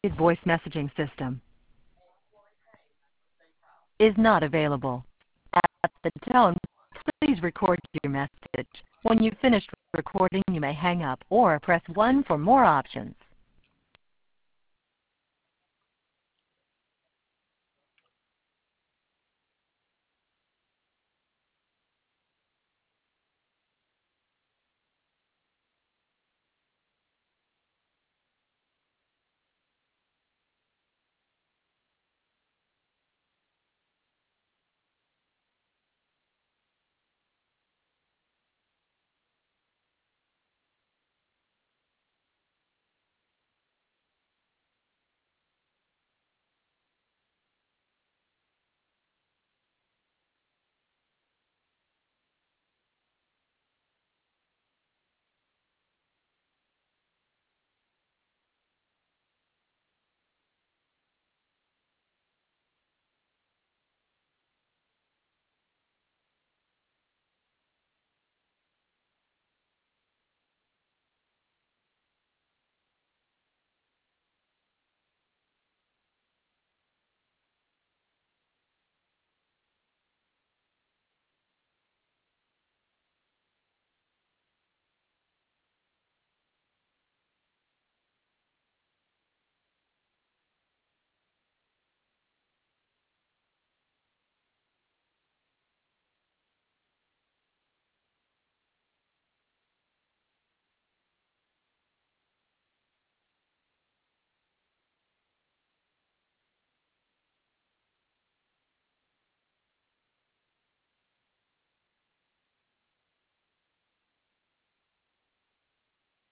voice messaging system is not available. At the tone, please record your message. When you've finished recording, you may hang up or press 1 for more options.